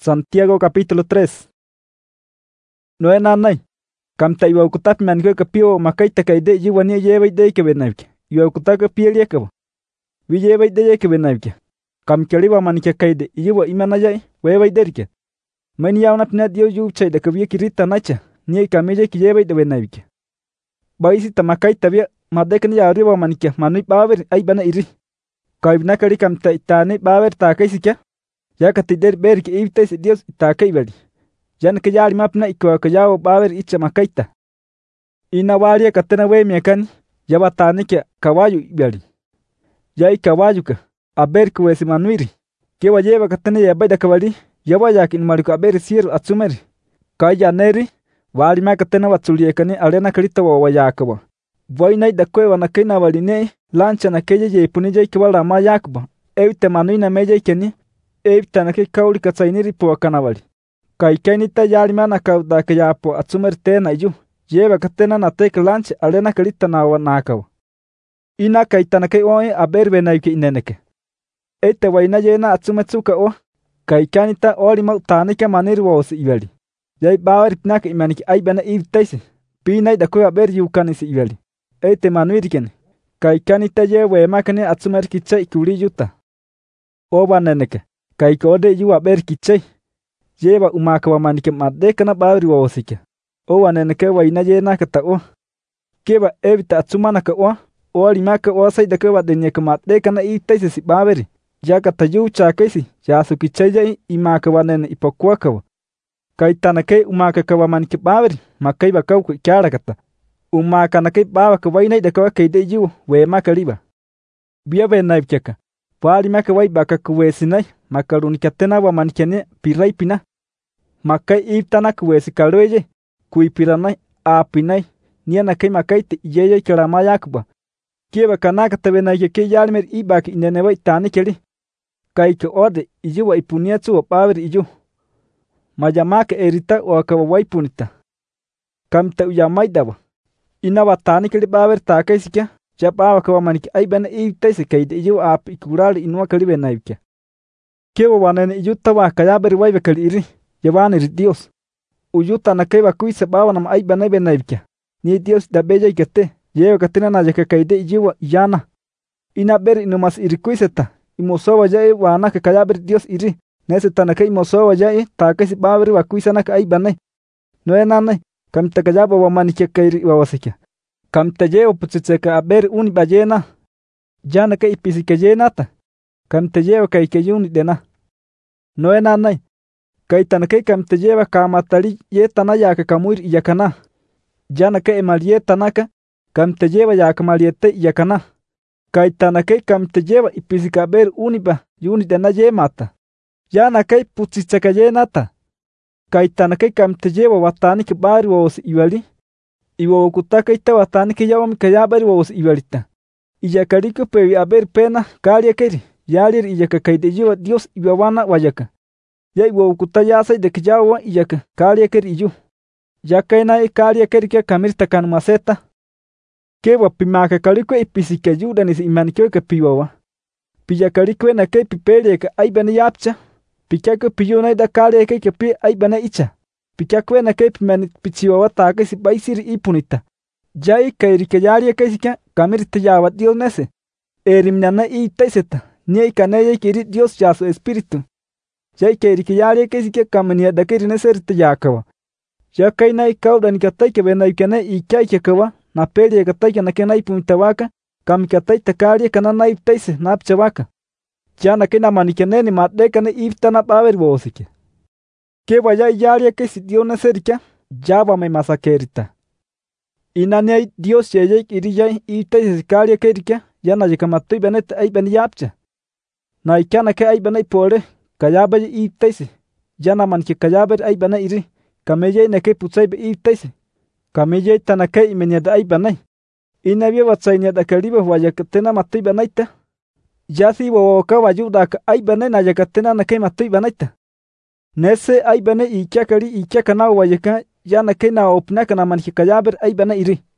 Santiago capítulo 3. No enanay. Kamta iwa ukutap mango kapio makaita kaide jiwani yeba ide ke benavke. Iwa ukutaka pielia kabo. Wi yeba ide ke benavke. Kam kaliwa manike kaide iwa imana jai weba iderke. Mani yauna pina dio yu chay da kabia kirita nacha. Ni kameje ki yeba ide benavke. Baisi tamakaita bia madek ni arriba manike manui baver ay bana iri. Kaibna kali kamta itane baver takaisika. Ya katider berke ibtes Dios itakai bali. Yan ke yali mapna iko ka yawo baver icha makaita. Ina walia katena we miakan yabatane ke kawayu bali. Yai kawayu ka aber ku wesi manuiri. Ke wajeba katena ya baida kawali yawa yakin maliko aber sir atsumeri. Kaya neri wali ma katena watsulie kani arena kalita wa wayakaba. Voinai da kwewa na kina waline lancha na keje je punije kwala ma yakba. Evite manuina meje keni Evita na ke kauli katsainiri po kanawali. Kai kainita yalimana kauda ke yapo atsumer tena iju. Jeba katena na tek lunch alena kalita na wanakaw. Ina kaitana ke oe aberbe na ke ineneke. Ete waina yena atsumetsuka o. Kai kainita olima tanike maniri wosi ibali. Yai bawari pinaka imaniki ay bana ivtaisi. Pinai da ko aber yukanisi ibali. Ete manuiriken. Kai kainita yewe makane atsumer kitsa ikuli yuta. Oba neneke. Kai kode yu aber kitchay. Yeba umaka wa manike madeka na bawri wa osike. O waneneke wa ina yena kata o. Keba evita atsumana ka o. O limaka o say da kewa denye ka madeka na itaisi si bawri. Ya kata yu chakaisi. Ya su kitchay imaka wa nene ipokwa kawa. Kai tanake umaka ka wa manike bawri. Makai ba kau kyara kata. Umaka na kai bawa ka wainay da kawa kaide yu. We maka riba. Bia ve naibkeka. Pali maka wai baka kuwesinay. Makaruni katena wa manikene pirai pina. Makai iptana kuwesi kalweye. Kui piranay apinay. Niana kai makai te yeye karamayakba. Kieba kanaka tabenay ke yalmer ibaki ineneva itani keli. Kai ke ode ijuwa ipuniatsu wa paver iju. Mayamaka erita o akawa waipunita. Kamta uyamaidawa. Inawa tani keli paver takaisikia. Japawa kawa maniki ay bana iptaisi kaide iju ap ikurali inua kalibe naibkia. Kewa wanene iyuta wa kayaberi waibe kali iri. Yawaniri Dios. Uyuta na kaiba kuisa bawa nam ay bana ibe naibkia. Ni Dios da beja ikate. Yewa katina na yaka kaide ijuwa iyana. Ina beri inumas iri kuiseta. Imosowa jae wana ka kayaberi Dios iri. Neseta na kai imosowa jae takaisi baweri wa kuisa na ka ay bana. Noe nanay. Kamta kayaba wa maniki kairi wa wasikia. Kamta jeo putsitseka aber uni bajena. Jana ka ipisika jenata. Kamta jeo kai kayuni dena. Noe nanay. Kai tanake kamta jeva kamatali ye tanaya ka kamuir iyakana. Jana ka emalie tanaka. Kamta jeva ya kamaliete iyakana. Kai tanake kamta jeva ipisika aber uni ba yuni dena jemata. Jana kai putsitseka jenata. Kai tanake kamta jeva watani ke bari wos iwali. Iwo kutaka ita watani ke yawam kayabari wos iwalita. Iyakariko pewi aber pena kalia keri. Yalir iyaka kaide yu Dios iwawana wayaka. Ya iwo kutayasa de kijawa iyaka kalia keri iyu. Yakaina kalia keri ke kamirta kan maseta. Ke wapimaka kaliko ipisika yuda nisi imanikyo ke piwawa. Piyakariko na ke pipele ke aibana yapcha. Pikako piyuna da kalia ke pi aibana icha. Pikakwe na ke pimani pichiwawa taka si baisiri ipunita. Jai kairi ke yalia ke sika kamirta yawa Dios nese. Erimnana itaiseta. Ni kaneye kiri Dios ya su espíritu. Ya que yare que si que camania da que ne ser te yakava. Ya que nai kauda ni katai ke bena ikene I kai ke kawa na peli ke tai ke na kenai puntawaka kam katai takari kana nai taise na pchawaka. Ya na kena manikene ni madde kana iftana baver bosike. Que vaya yare que si Dios ne ser ke ya va me masakerita. Inane Dios yeye kiri ya itaise kari ke rike ya na yakamatui benet ai ben yapcha. Na ikana ke ay bana ipore kayaba itaisi jana man ke kayaba ay bana iri kameye ne ke putsai be itaisi kameye tanake imenya da ay bana ina bi watsainya da kaliba waya katena matai banaita yasi wo ka wayuda ka ay bana na yakatena na ke matai banaita nese ay bana ikya kali ikya kana waya ka jana ke na opna kana man ke kayaba ay bana iri